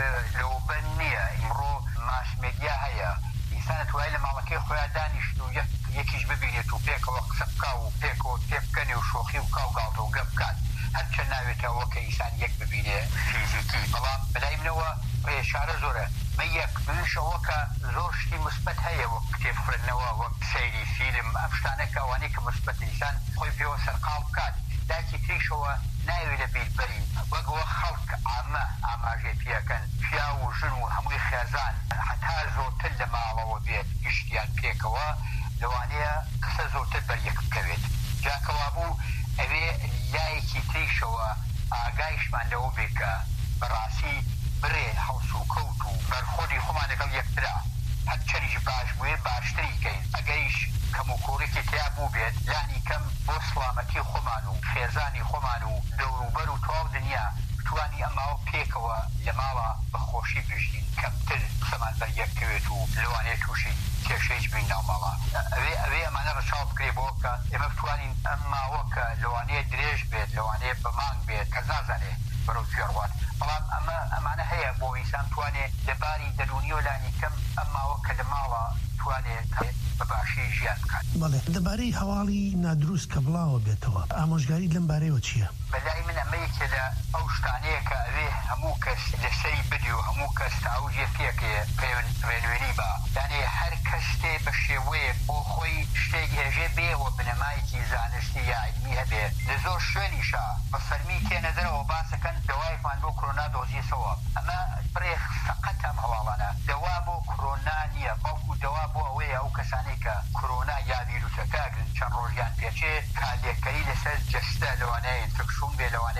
لەوبەن نییە، ئیمڕۆ ماسمێدیا هەیە، ئینسان ئەتوانێت لە ماڵەکەی خۆیان دانیشت و یەکیش ببینێت و پێکەوە قسە بکا و پێکەوە تێبکەنێ و شۆخی و کاو گاڵتە و گە بکات هەرچە ناوێتەوە کە ئینسان یەک ببینێ فیزیکی. بەڵام بەلایمنەوە ڕێشارە زۆرە. مە یەک دویشەوە کە زۆر شتی مثبت هەیە وەک کتێب خوێندنەوە، وەک سەیری فیلم، ئەم شتانە کە ئەوانەی کە مثبت ئینسان خۆی پێوە سەرقاڵ بکات. داکی تریشەوە ناوێت لە بیربەری وەگەوە خەڵک عامە ئاماژەی پێکەن، پیا و ژن و هەمووی خێزان حتا زۆرتر لە ماڵەوە بێت گشتیان پێکەوە لەوانەیە قسە زۆرتر بەریەک بکەوێت. جاکەوا بوو ئەوێ لایەکی تریشەوە ئاگایشمان لەوە بێ کە بەڕاستی برێ هەڵس و کەوت و بەرخۆدی خۆمان لەگەڵ یەکترا هەر چەریش باش بوێ باشتری کەین. ئەگەریش کەم و کۆڕێکی تیا بوو بێت لانی کەم بۆ سڵامەتی خۆمان و خێزانی خۆمان و دەوروبەر و تەواو دنیا بتوانی ئەماوە پێکەوە لە ماڵە بەخۆشی بژین، کەمتر قسەمان بەریەکەوێت و لەوانەیە تووشی کێشەیەک بین ناو ماڵە. ئەوێ ئەمانە ڕەچاو بکرێ بۆ کە ئێمە بتوانین ئەم ماوە کە لەوانەیە درێژ بێت، لەوانەیە بەمانگ بێت، کەس نازانێ بەرەو کوێڕوات. بەڵام ئەمانە هەیە بۆ ئینسان توانێت لەباری دەرونی و لانی کەم ئەم ماوە کە لە ماڵە توانێت بەباشی ژیان بکات. بەڵێ دەبارەی هەواڵی نادروست کە بڵاوە بێتەوە ئامۆژگاری لەم بارەیەوە چییە؟ بەلای من ئەمەیەکە لە ئەو شتانەیە کە ئەوێ هەموو کەس لەسەری بدی و هەموو کەس تاوجێ پێکەیە ڕێنوێنی بە یانێ هەر کەس تێ بە شێوەیە بۆ خۆی شتێک هێژێ بێەوە بنەمایەکی زانستی یا علمی هەبێ. لە زۆر شوێنیشە بە فەرمی تێنەدەرەوە باسەکەن دەوایەکمان بۆ کۆرۆنا دۆزیەسەوە. ئەمە بڕێ فەقەت ئەم هەواڵانە دەوا بۆ کۆرۆنا نییە، بەڵکو دەوا بۆ ئەوەیە ئەو کەسانەی کە کۆرۆنا یا ڤیرۆسەکە چەند ڕۆژیان پێچێ کالێکەری لەسەر جەستە لەوانەیە ئینفێکسیۆن بێ، لەوانەیە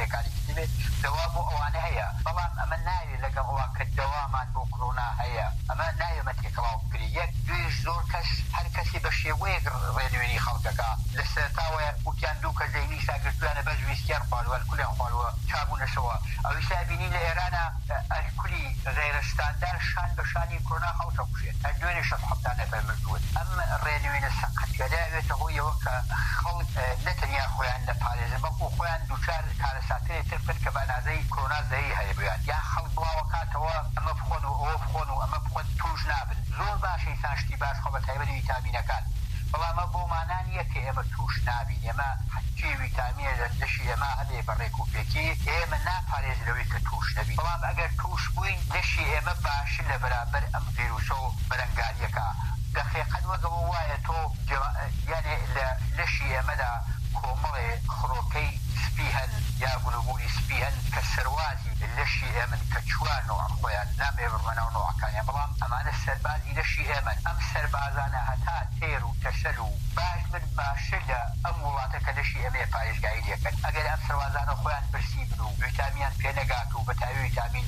كاري كتبه دوام أوانه هي طبعا أما ناي لقى هو كالدوام عن بو كورونا هي أما ناي متى كلاو كريك دويش زور كس هر كسي بشي ويقر رينويني خلقك لساتاوي وكان دوكا زيني ساقر دوانه بجويستيار قالوا الكل قالوا شابون سوا أو سابيني لإيرانا الكل غير ستاندر شان بشاني كورونا خوتا بشي الدواني شطحبتانا فالمردود أما الرينوين السقط كدائرة هو يوكا خلق نتنياهو عند باريس بقو خوان دوشار كارساتي ترفت كبانا زي كورونا زي هاي بيان يا خلق بواوكاتوا أما بخونو أما بخون توج نابن زور باشي سانشتي باش خبت هاي بدي فيتامينا كان والله ما بو معنانية كأما توش نابين يما حتى فيتامين لشي يما هذي بريكو بيكي يما ناباريز لوي كتوش نبي والله أجر توش بوين لشي يما باش لبرابر أم فيروسو برنجاليكا دقيقا وقوايتو يعني لشي يما دا كومري خروكي سبيهن يا قلوبوني سبيهن كسروازي لشي يمن كتشوان نوع خويا نام يبرمنا نوع كان يبلام أمان السربازي لشي يمن أم سربازانا هتا تيرو تسلو باش من باشلة أم ولاتك لشي يمي فايش قايد يكن أقل أم سربازانا خويا برسيبنو فيتامين بينغاتو بتاوي فيتامين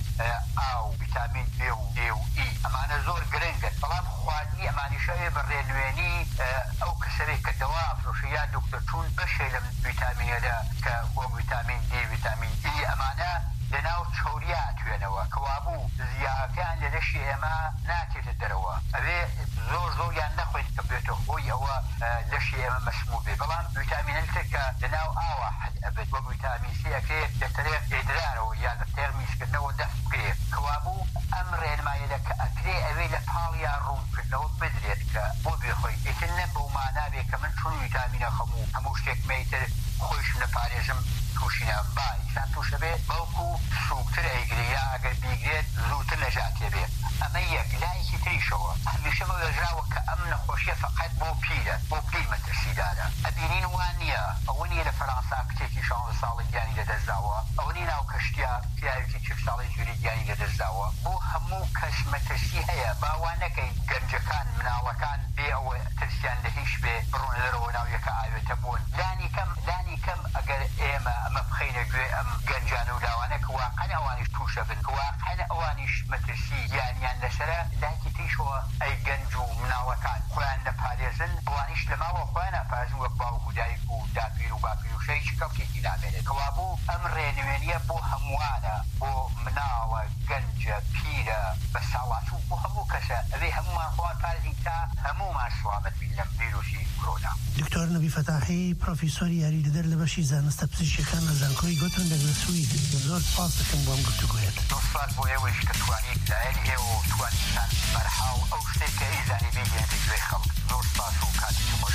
أو فيتامين بي و دي و إي أمان زور جرينجن بلام خواني أماني شوية برينويني أو كسري كدواء فروشيات دكتور تون بشيلم فيتامين يدا وفيتامين دي فيتامين إي أمانة لناو تشوريات وينوا كوابو زياكان لدشي إما ناتي تدروا أبي زور يندخل كبيته هو لشي إما مسموبي بلان فيتامين التك لناو واحد أبد وفيتامين سي أكي لتريق إدراره يعني ترميس كنو دفقه كوابو أمرين ما يلك أكلي أبي لحاليا روم كنو بدريتك وبيخوي يتنبو معنا بك من شون فيتامين خمو هموشتك ميتر خوش من باريزم توشينا باي سانتوش أبي بوكو سوكتر أيقريا أقر بيقريد زوتر نجاتي بي أما يك لا يكتري شوا همیشه ما يجراو كأمن خوشية فقط بو بيل مترسيدانا أبينين وانيا أوني لفرنسا كتيكي شان صالي دياني لدزاوا أوني ناو كشتيا تيايوكي تشف صالي جوري دياني لدزاوا بو همو كش مترسي هيا باوانكي جنجكان مناوكان بي أو ترسيان لهيش بي برون لروناو يكا آيو تبون لاني كم أقر إيما أما بخينا جوي أم جنجانو لاوانك واقعنا أوانيش توشبن واقعنا أوانيش مترسي يعني لسرا لاكي تيشوا أي جنجو مناوكان خوان نباريزن أوانيش لما وخوانا فازن وقباو هدايكو دابيرو بابيرو شيش كوكي كناميني كوابو أمرين وينيا بو هموانا بو مناوة جنجة بيرا بسالاتو بو همو كسا أبي هموان خوان فازن تا همو ما سلامت بيلم فيروسي كورونا دکتۆر نەبی فەتاحی پرۆفیسۆری یاریدەر لە بەشی زانستە پزیشکیەکان لە زانکۆی گۆتنبەرگ لە سوید زۆر سپاس دەکەم بۆم گفتوگویت سپاس بۆ ئێوەش کە توانیت لایەن ئێوە و توانیتان بەرهاو ئەو شتێک کە ئیزانی بگەێنێتە گوێی خەڵک زۆر سپاس و کاتی خۆش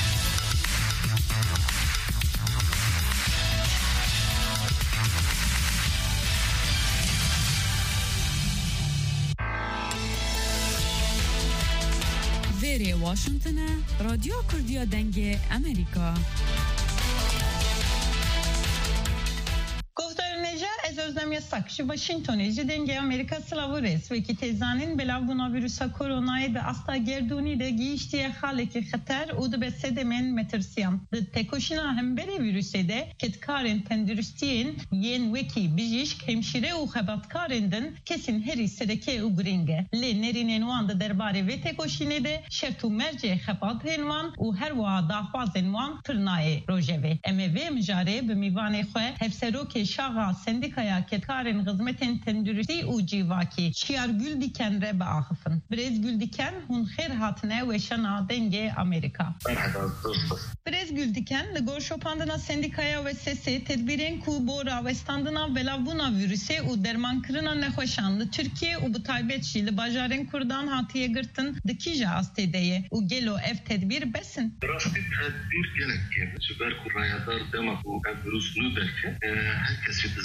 ویری واشنطن رادیو کردیا دنگ امریکا Özlem Sakçı Washington'e denge Amerika Slavores ve ki tezanin belav buna virüsa koronayı da asta gerduni de giyiştiye haleki xatar u da besedemen metersiyam. De tekoşina hem beri virüse de ketkaren tendürüstiyen yen veki bijişk hemşire u xebatkarenden kesin her hissedeke u gringe. Le nerinen u anda derbare ve tekoşine de şertu merce xebat henvan u her va dahvazen van tırnaye rojeve. Emeve mjare be mivane xwe hevseroke şağa sendikaya ketkarên xizmetên tenduristî û cîvakî Çiyar Güldiken re biaxifin. Birêz Güldiken hûn xêr hatine weşana dengê Amerîka. Birêz Güldiken li gor şopandina sendikaya ve sesê tedbirên ku bo rawestandina belavbûna virüsê û dermankirina nexweşan li Tirkiye û bi taybet jî li bajarên Kurdan hatiye girtin di kîja astêdeyê û gelo ev tedbîr besin. Rastî tedbîr gelek ji ber ku rayadar dema ku ev virüs nû derke herkes ji dizane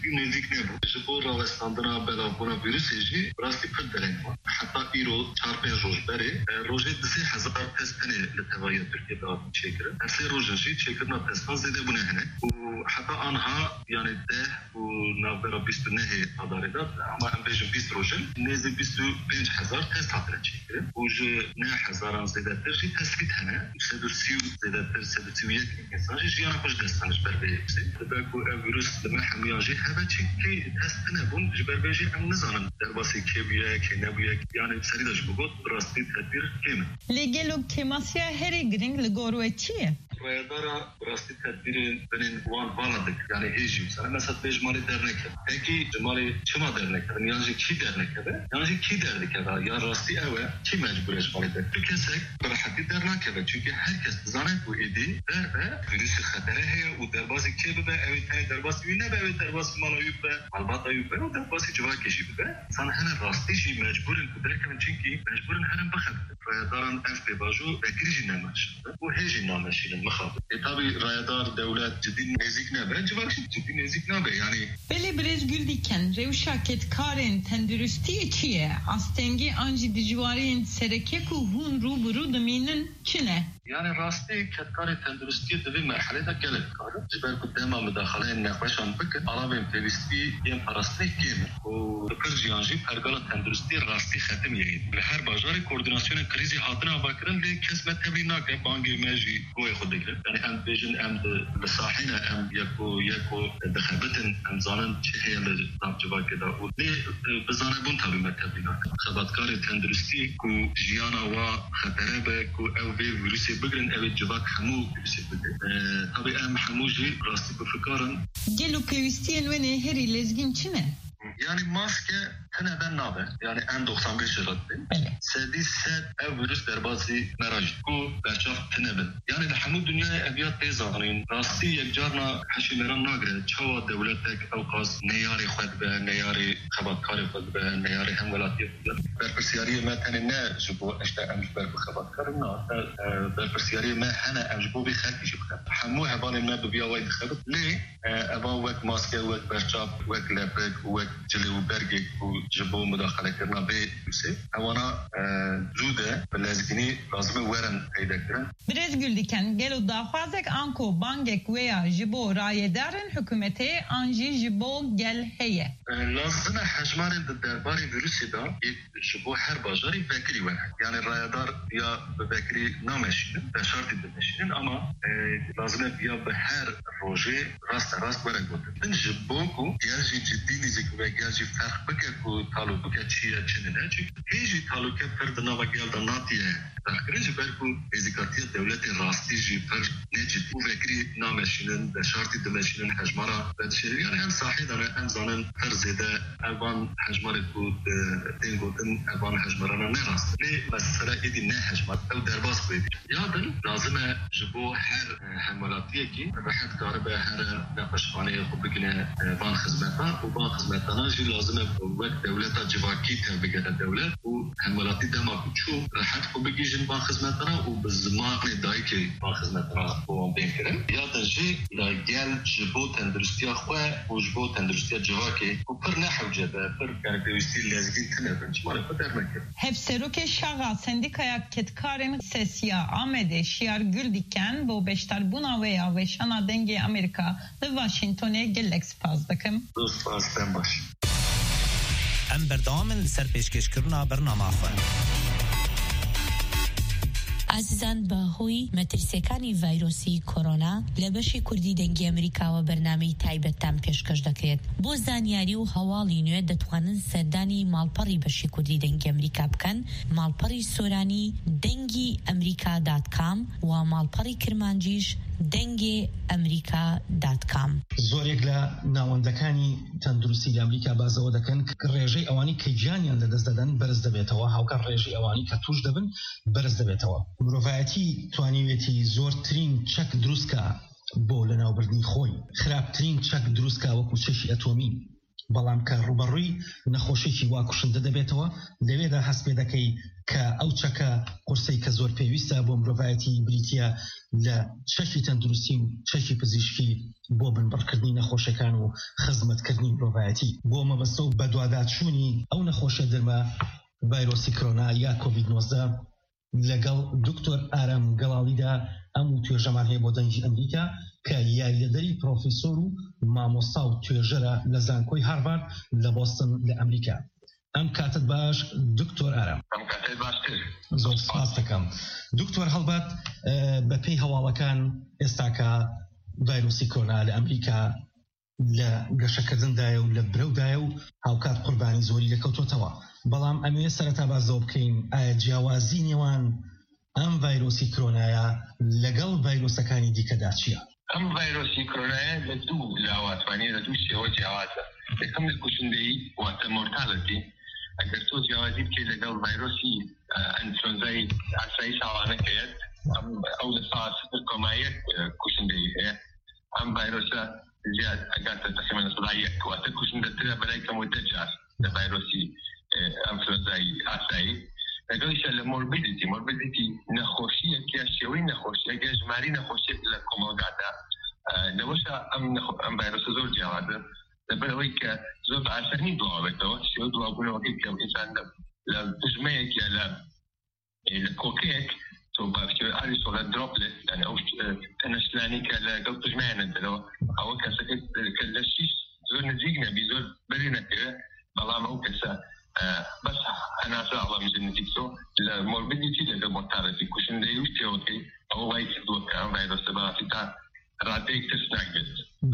نزیک نبود جبور راوستاندنا بلاونا ویروسیجی راستی پر درنگ حتی ایرو 4-5 روز بره روزه 30,000 تست تنه لتوایی ترکیه داد چکره هرسی روزشی چکرنا تستان زیده بونه هنه و حتی آنها یعنی 10 و نوبرا 29 اداره داد اما هم بیشتر 20 روزن نزدیک 25,000 تست هاتن چکره و جو 9,000 زیده ترشی تسکیت هنه 130 زیده تر 131 انسان جیانا خوش دستانش بر بیشتر دبکو ویروس دم حمیاجی هوا چکی تست نبود جبر بیشی هم نزانم در باسی کی بیه کی نبیه یعنی سری داشت بگوت راستی تدبیر کیمه لگلو کماسیا هری گرینگ لگوروه چیه؟ رایدارا راستی تدبیر بنین وان والدک یعنی هیچی مثلا بجمالی در نکرد اگه جمالی چما در نکرد یعنی کی در نکرده یعنی کی در نکرده یا راستی اوه کی مجبور جمالی در تو کسی براحتی در نکرده چونکه هر کس زانه بو ایدی در ویروس خطره هست و در بازی کی بده اوی تنی در بازی وی نبه اوی در بازی مالایو به البته اوی به و در بازی جواب کشی بده سان هن راستیشی مجبورن که در کنن چونکه مجبورن هرم بخد رایداران اف باجو بکریجی نماش و هیچی نامشین مخاطب tabii rayadar devlet ciddi nezik ne be civarı ciddi nezik ne be yani Beli brez güldiken revşaket karen tendürüsti çiye astengi anji dicivarin serekeku hun ruburu deminin çine يعني راستي كتكاري تندرستي تبي مرحلة دا قلت كارو جبال قدامها مداخلين نقاشان بكن عربين تندرستي يم راستي كيمة وذكر جيانجي بهرقالة تندرستي راستي ختم يهيد لهر باجاري كورديناسيون كريزي هاتنا باكرن لي كسمة تبرينا كي بانجي ماجي قوي خودك يعني ام بيجن ام بصاحينا ام يكو دخبتن ام زانن چه هي اللي نام جبال كدا ولي بزانه بون تبي متبرينا خباتكاري تندرستي كو جيانا و خطربه كو او فيروسي بگرن اوی جواب همو بیسی بگرن طبعا ام همو جی راستی بفکارن گلو پیوستی انوانه هری لزگین چنه؟ Yani maske teneden nabe yani N95 jelattı. Sedi set ev virüs derbasi meraj ku berçaf tenebin. Yani hamu dünya eviyat tezanın rasti yekcarna haşimeran nagre çava devletek evqas neyari xwed be neyari xabatkari xwed be neyari hemvelatiyet be. Berpersiyariye me tene ne jibo işte emjber bu xabatkarın na berpersiyariye me hene emjibo bi xelki jibxe. Hamu hevali me bibiya vay dixebit. Li eva vek maske vek berçaf vek lepek vek جلو برگی کو جبو مداخله کردن به میشه اوانا جوده بلازگینی لازمه ورن پیدا کردن برز گلدیکن گلو داخوازک آنکو بانگک ویا جبو رایدارن حکومتی آنجی جبو گل هیه لازمه حجمان درباری ویروسی دا یک جبو هر باجاری بکری ورن یعنی رایدار یا بکری نامشینن به شرطی بمشینن اما لازمه بیا به هر روژه راست ورن گوتن جبو کو گرجی جدی نیزی که گرجی فرق بکه که تعلقه چیه چنینه چون هیچی تعلقه فرد نوا گلده ناتیه تحقیرش برکو ازیکاتیه دولت راستی جی پر نجد و فکری نامشینن به شرطی دمشینن حجمارا بدشیری یعنی هم صحیح دانه هم زانن پر زیده البان حجماری که دین گوتن البان حجمارانا نه راست لی مسئله ایدی نه حجمات او درباس بایدی یادن لازمه جبو هر حمولاتیه که بحث کاره به هر نقشخانه خوب بگنه بان خدمتا و بان خدمتانا جی لازمه وقت دولتا جواکی تنبگه دولت و حمولاتی دما کچو راحت خوب بگیجن بان خدمتانا و بزمان دایی که بان خدمتانا بوان بین کرن یادن جی لگل جبو تندرستی خواه و جبو تندرستی جواکی و پر نحوجه ده پر کنه پیوستی لازگین تنبن چمانه پدر نکر Hepseruke şağa sendikaya ketkarın sesiya Ahmet'e şiar güldiken bu beştar buna veya ve şana denge Amerika ve Washington'e gelek spaz bakım. Spazdan baş. ام بردامن لسر پیشکشکرنا برنامه خواه عزیزان با هوی مترسیکانی ویروسی کرونا لبشی کردی دنگی امریکا و برنامه تایبت تام پیشکش دکرد بو زانیاری و حوالی نوی دتوانن سردانی مالپری بشی کردی دنگی امریکا بکن مالپری سورانی دنگی امریکا.com و مالپری کرمانجیش دنگی امریکا.com زۆرێک لە ناوەندەکانی تەندروستی لە ئەمریکا بازەوە دەکەن کە ڕێژەی ئەوانی کە گیانیان لەدەست دەدەن بەرز دەبێتەوە هاوکار ڕێژەی ئەوانی کە توش دەبن بەرز دەبێتەوە مرۆڤایەتی توانیوێتی زۆرترین چەک دروستکە بۆ لەناوبردنی خۆی خراپترین چەک دروستکە وەکو چەشی ئەتۆمی بەڵام کە ڕوبەڕووی نەخۆشێکی واکوشندە دەبێتەوە لەوێدا هەست پێ دەکەی کە ئەو چەکە قورسەی کە زۆر پێویستە بۆ مرۆڤایەتی بریتە لە چەکی تەندروستی و چەکی پزیشکی بۆ بنبڕکردنی نەخۆشەکان و خزمەتکردنی مرۆڤایەتی بۆ مەبەستە و بە دواداچوونی ئەو نەخۆشە دەرمە ڤایرۆسی کۆرۆنا یا کۆڤید 19 لەگەڵ دکتۆر ئارام گەڵاڵیدا ئەم و توێژەمان هەیە بۆ دەنگی ئەمریکا کە یاریدەدەری پرۆفیسۆر و مامۆستا و توێژەرە لە زانکۆی هارڤارد لە بۆستن لە ئەمریکا. ئەم کاتت باش دکتۆر ئارام. زۆر سپاس دەکەم. دکتۆر هەڵبەت بە پێی هەواڵەکان ئێستاکە ڤایرۆسی کۆرۆنا لە ئەمریکا لە گەشەکردندایە و لە برەودایە و هاوکات قوربانی زۆری لەکەوتۆتەوە. بەڵام ئەمێ سەرەتا بازەوە بکەین ئایا جیاوازی نێوان ئەم ڤایرۆسی کۆرۆنایە لەگەڵ ڤایرۆسەکانی دیکەدا چییە؟ ئەم ڤایرۆسی کۆرۆنایە لە دوو لاواتوانی لە دوو شێوە جیاوازە. یەکەم لە کوشندەیی واتە مۆرتالەتی ئەگەر تۆ جیاوازی بکەیت لەگەڵ ڤایرۆسی ئەنفلۆنزای ئاسایی ساڵانەکەیت ئەو لە ساڵ 0.1 کوشندەیی هەیە. ئەم ڤایرۆسە زیاد ئەگاتە تقریباً سەدای یەک واتە کوشندەترە بەلای کەمەوە جار لە ڤایرۆسی ئەنفلۆنزای ئاسایی. لەگەڵیشە لە مۆربیدیتی نەخۆشیەکە شێوەی نەخۆشیەکە ژماری نەخۆشیێک لە کۆمەڵگادا لەوەشە ئەم ڤایرۆسە زۆر جیاوازە لەبەرەوەی کە زۆر بە ئاسانی دواوێتەوە شێوە دوابوونەوەکەی کە ئینسان لە دژمەیەک یا لە کۆکەیەک تۆ ئاری سۆڵە درۆپلێت یعنی ئەو تەنەشلانی کە لەگەڵ دژمەیانە دەرەوە ئەوە کەسەکە کە لە شیش زۆر نزیک نەبی زۆر بەری نەکەوێت بەڵام ئەو کەسە بس هەناسە ئەڵام جنتیکسۆ لە مۆربیدیتی لەگەڵ مۆرتالەتی کوشندەی و شێوەکەی ئەو وای کردووە کە ئەم ڤایرۆسە بەڕاستی تا ڕادەیەک ترس ناگرێت.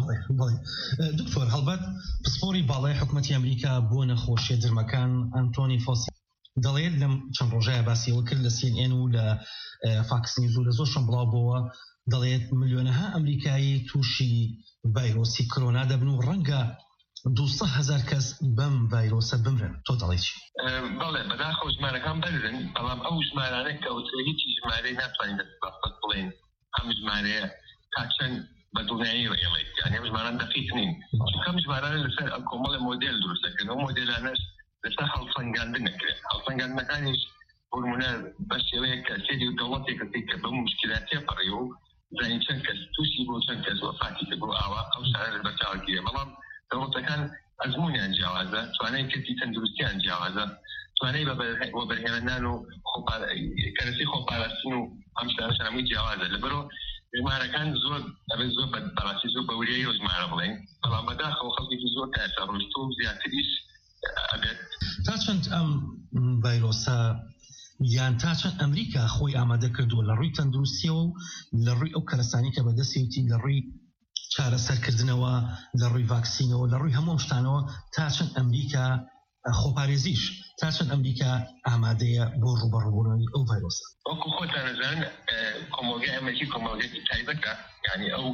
دکتۆر هەڵبەت پسپۆری باڵای حکوومەتی ئەمریکا بۆ نەخۆشیە درمەکان ئەنتۆنی فۆسی دەڵێت لەم چەند ڕۆژایە باسیەوە کرد لە CNN و لە فاکس نیوز و لە زۆر شەم بڵاو بۆەوە دەڵێت ملیۆنەها ئەمریکایی تووشی ڤایرۆسی کۆرۆنا دەبن و ڕەنگە 200,000 کەس بەم ڤایرۆسە بمرن. تۆ دەڵێ چی؟ بەڵێ بەداخەوە ژمارەکان بەرن بەڵام ئەو ژمارانە کەوترە هیچی ژمارەی ناتوانین دەست بڵێن ئەم ژمارەیە تا چەند بە دڵنیایی ڕێڵێت یعنی ئەم ژماران دەقیق نین چونکە ژمارانە لەسەر کۆمەڵە مۆدێل دروستەکەن ئەو مۆدێلانەش لەسەر هەڵسەنگاندن نەکرێت هەڵسەنگاندنەکانیش بۆ بە شێوەیە کە سێری و دەوڵەتێکەکەی کە بەم مشکلاتیە پەڕی و زانین چەند کەس تووشی بۆ چەند کەس وەفاتی کرد بۆ ئاوا ئەو شانە بەچاوگیرێ بەڵام دەوڵەتەکان ئەزمونیان جیاوازە توانای کردی تەندروستیان جیاوازە توانای بە بەرهێنان و کەرەسی خۆپاراستن و ئەم شتانە هەمووی جیاوازە لەبەرەوە ژمارەکان زۆر ئەبێت زۆر بەڕاستی زۆر بەوریایی و ژمارە بڵێن بەڵام بەداخەوە خەڵکی زۆر کاسە ڕۆژتۆ و زیاتریش ئەبێت تا چەند ئەم ڤایرۆسە یان تا چەند ئەمریکا خۆی ئامادە کردووە لە ڕووی تەندروستیەوە و لە ڕووی ئەو کەرەسانی کە بەدەستیوتی لە ڕووی چارەسەرکردنەوە لە ڕووی ڤاکسینەوە لە ڕووی هەموو شتانەوە تا چەند ئەمریکا خۆپارێزیش تا چەند ئەمریکا ئامادەیە بۆ ڕوبەڕووبوونەوەی ئەو ڤایرۆسە. وەکو خۆتان نەزان کۆمەڵگەی ئەمریکی کۆمەڵگەیەکی تایبەتە یعنی ئەو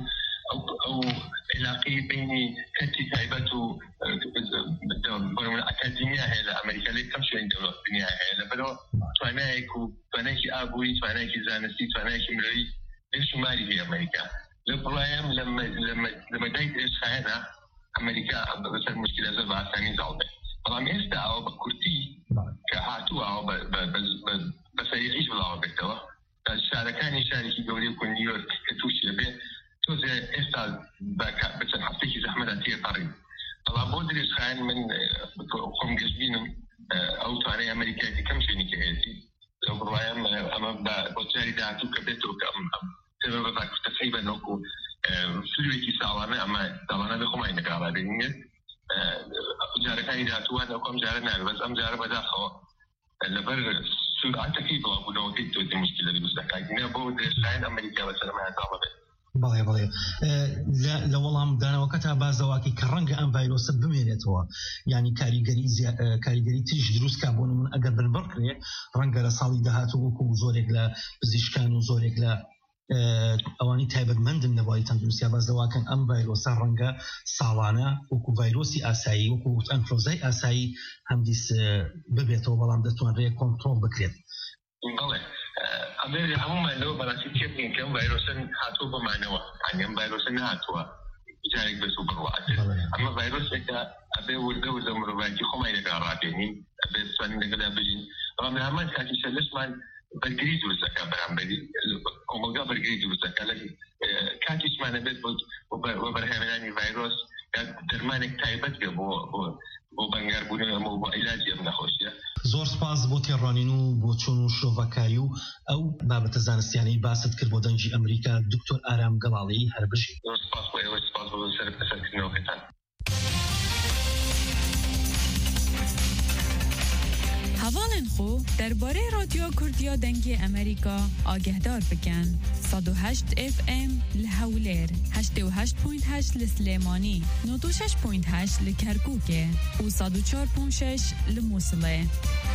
علاقەی بینی کەتی تایبەت و ئەکادیمیا هەیە لە ئەمریکا لێ کەم شوێن دەوڵەت دنیا هەیە لەبەرەوە توانایەک و توانایەکی ئابووری توانایەکی زانستی توانایەکی مرۆیی بێشماری هەیە ئەمریکا لە بڕایم لە مەدای درێژخایەنە ئەمریکا بەسەر مشکلە زۆر بە ئاسانی زاڵبێت بەڵام ئێستا ئەوە بە کورتی کە هاتووە ئەوە بەسەریعیش بڵاوە بێتەوە شارەکانی شارێکی گەورەی وەکو نیویۆرک کە تووشی بێ تۆزێ ئێستا بچەند هەفتێکی زەحمەتە تێپەڕین بەڵام بۆ درێژخایەن من خۆم گەشتبینم ئەو توانای ئەمریکای کەم شوێنی کە هەیەی لەو بڕوایم ئەمە بۆ جاری داهاتوو کە بێتەوە کە تێمە بە تقریبا نۆکو فلوێکی ساڵانە ئەمە ساڵانە بخۆمای نەگاڵا بێنێت جارەکانی داهاتووان ئەو کەم جارە ناوێت بەس ئەم جارە بەداخەوە لەبەر سورعەتەکەی بڵاوبوونەوەکەی تۆ مشکلە دروستەکە بۆ درێژخایەن ئەمریکا بەسەرمایان داڵە بێت. بەڵێ لە وەڵام دانەوەکە تا بازەواکی کە ڕەنگە ئەم ڤایرۆسە بمێنێتەوە ینی کاریگەری تریش دروستکە بۆ من ئەگەر بنبڕکرێ ڕەنگە لە ساڵی داهاتوو وەکو زۆرێک لە پزیشکان و زۆرێک لە ئەوانی تایبەتمەندن نەبووی تەندروستیا بازەواکەن ئەم ڤایرۆسە ڕەنگە ساڵانە وەکو ڤایرۆسی ئاسایی وەکو ئەنفلۆنزای ئاسایی هەمدیس ببێتەوە بەڵام دەتوانرێت کۆنترۆڵ بکرێت. بەڵێ ئەبێ هەمومان لەوە بەڕاستی تێبین کە ئەم ڤایرۆسە هاتووە بەمانەوە ئەم ڤایرۆسە نهاتووە جارێک بێت و بڕواتێ ئەمە ڤایرۆسێکە ئەبێ وردە مرۆڤایەتی خۆمای لەگەڵ ڕابێنین ئەبێ توانین لەگەڵا بژین طبعا همان كانت يسلس من برگری درستکه برانبری کاملا برگری درستکه لکه کاتی اسمانه بید و برهمنانی ویروس درمانێک تایبەت بێ بۆ بەنگاربوونی ئەمە و بۆ عیلاجی ئەم نەخۆشیە. زۆر سپاس بۆ تێڕۆنین و بۆ چۆن و شۆڤەکاری و ئەو بابەتە زانستیانەی باست کرد بۆ دەنگی ئەمریکا دکتۆر ئارام گەڵاڵی هەربژی. زۆر سپاس بۆ ئێوە، سپاس بۆ سەرکردنەوەکەتان. هەواڵێن خۆ دەربارەی رادیۆ کوردیا دەنگی ئەمریکا ئاگەهدار بکەن. 108 FM لە هەولێر، 88.8 لە سلێمانی، 96.8 لە کەرکووکێ و 104.6 لە مووسڵێ.